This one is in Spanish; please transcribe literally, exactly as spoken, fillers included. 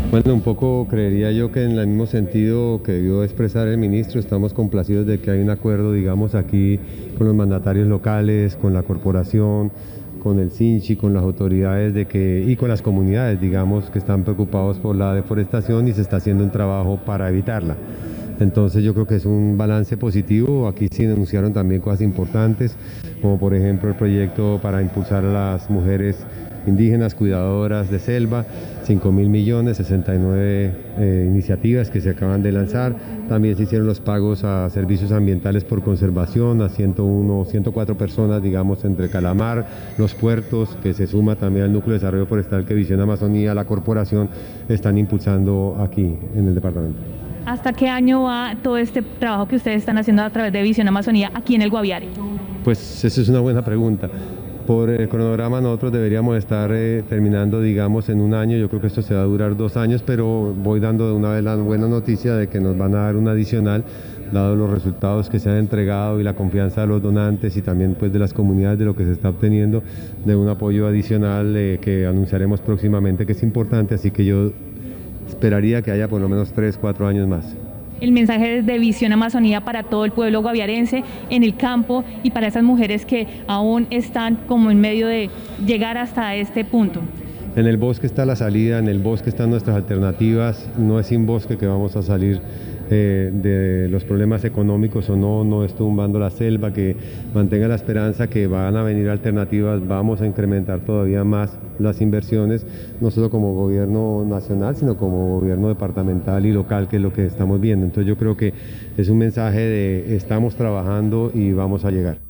Bueno, un poco creería yo que en el mismo sentido que debió expresar el ministro, estamos complacidos de que hay un acuerdo, digamos, aquí con los mandatarios locales, con la corporación, con el SINCHI, con las autoridades de que, y con las comunidades, digamos, que están preocupados por la deforestación y se está haciendo un trabajo para evitarla. Entonces yo creo que es un balance positivo. Aquí sí denunciaron también cosas importantes, como por ejemplo el proyecto para impulsar a las mujeres indígenas cuidadoras de selva, cinco mil millones, sesenta y nueve eh, iniciativas que se acaban de lanzar. También se hicieron los pagos a servicios ambientales por conservación, a ciento uno, ciento cuatro personas, digamos, entre Calamar, los puertos, que se suma también al núcleo de desarrollo forestal que Visión Amazonía, la corporación, están impulsando aquí en el departamento. ¿Hasta qué año va todo este trabajo que ustedes están haciendo a través de Visión Amazonía aquí en el Guaviare? Pues esa es una buena pregunta. Por el cronograma nosotros deberíamos estar eh, terminando, digamos, en un año. Yo creo que esto se va a durar dos años, pero voy dando de una vez la buena noticia de que nos van a dar un adicional, dado los resultados que se han entregado y la confianza de los donantes y también pues de las comunidades de lo que se está obteniendo, de un apoyo adicional eh, que anunciaremos próximamente, que es importante, así que yo esperaría que haya por lo menos tres, cuatro años más. El mensaje de Visión Amazonía para todo el pueblo guaviarense en el campo y para esas mujeres que aún están como en medio de llegar hasta este punto. En el bosque está la salida, en el bosque están nuestras alternativas, no es sin bosque que vamos a salir eh, de los problemas económicos o no, no es tumbando la selva, que mantenga la esperanza que van a venir alternativas, vamos a incrementar todavía más las inversiones, no solo como gobierno nacional, sino como gobierno departamental y local, que es lo que estamos viendo. Entonces yo creo que es un mensaje de estamos trabajando y vamos a llegar.